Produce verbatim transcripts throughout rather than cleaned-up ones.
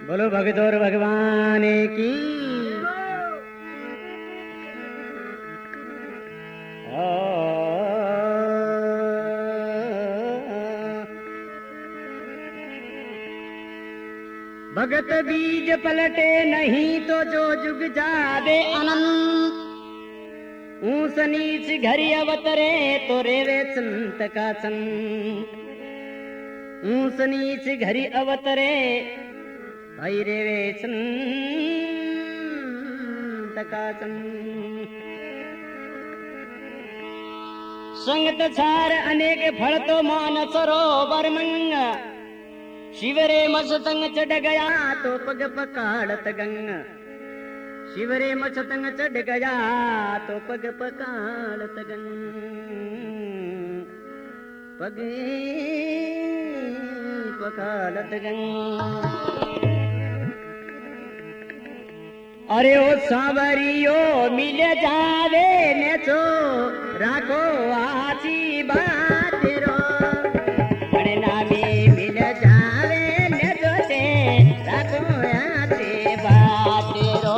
बोलो भगत और भगवान की। भगत बीज पलटे नहीं तो जो जुग जावे अनंत, ऊंच नीच घरी अवतरे तो रेवे संत का संत। ऊंच नीच घरी अवतरे भाई रेवे संत का संत। संगत छार अनेक फल तो मान सरोवर मंग, शिवरे मस्तंग चढ़ गया तो पग पकाड़त गंग। शिवरे मस्तंग चढ़ गया तो पग पकाड़त गंग। पग पकाड़त गंग। अरे ओ सांवरियो मिल जावे ने तो राखो आची बात रो। अरे नामी मिल जावे ने तो ते राखो आची बात रो।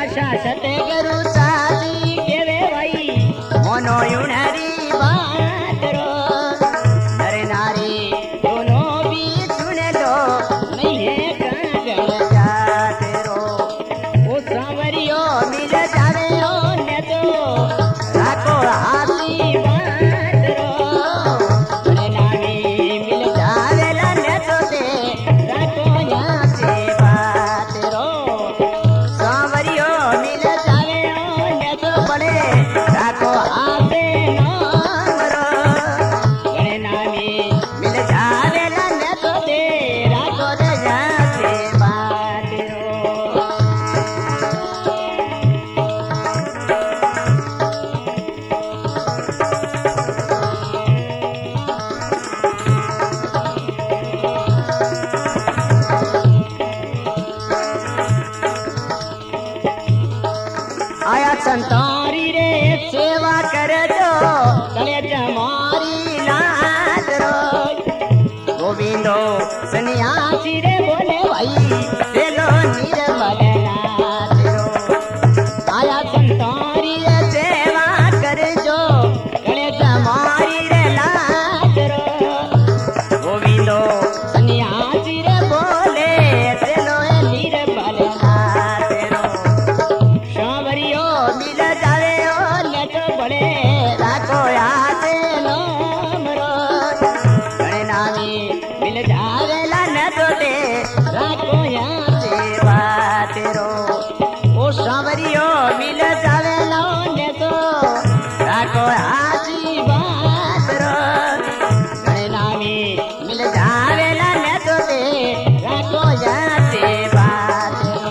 भाषा सते करू सासी केवे भाई मोनो यूनरी बात रो नर नारी दोनों भी सुन लो नहीं है कागल जाते रो ओ सांवरियो मिल जावे ओ ने तो राखो हाथी बात रो नर नारी मिल जावे ला ने तो दे राखो यहाँ से बात रो सांवरियो मिल जावे ओ ने तो बड़े राखो हाथे नाम रो बड़े नामी मिल जावे ला ने तो दे राखो दे यहाँ से बात रो आया संतारी रे सेवा कर जो तले जमारी लाज रो गोविंदो सन्यासी रे बोले भाई चलो निर्मल नाथ रो आया संतारी रे सेवा कर जो तले जमारी रे लाज रो गोविंदो सन्यासी रे बोले चलो निर्मल नाथ रो सांवरियो मिल जावे ओ ने तो बड़े राखो याद नाम रो बड़े नामी मिल जावे ला ने तो दे राखो यहाँ से बात रो ओ सांवरियो मिल जावे ला ने तो राखो हाथी बात रो बड़े नामी मिल जावे ला ने तो दे राखो यहाँ से बात रो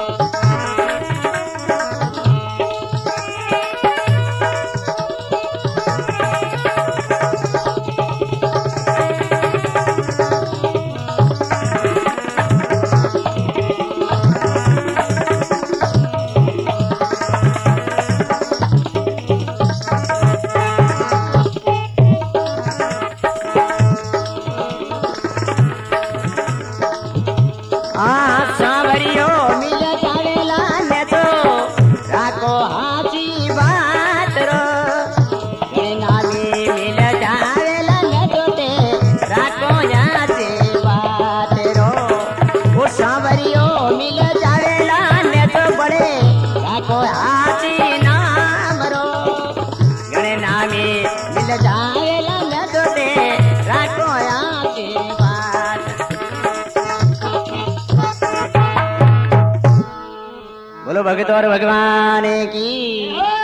हाँ सांवरियो मिल जावे ला ने तो राखो हाथी बात रो बड़े नामी मिल जावे ला ने तो दे राखो यहाँ से बात रो ओ सांवरियो मिल जावे ला ने तो बड़े राखो हाथी नाम रो बड़े नामी मिल जावे ला ने तो दे राखो यहाँ से बात बोलो भगत और भगवान की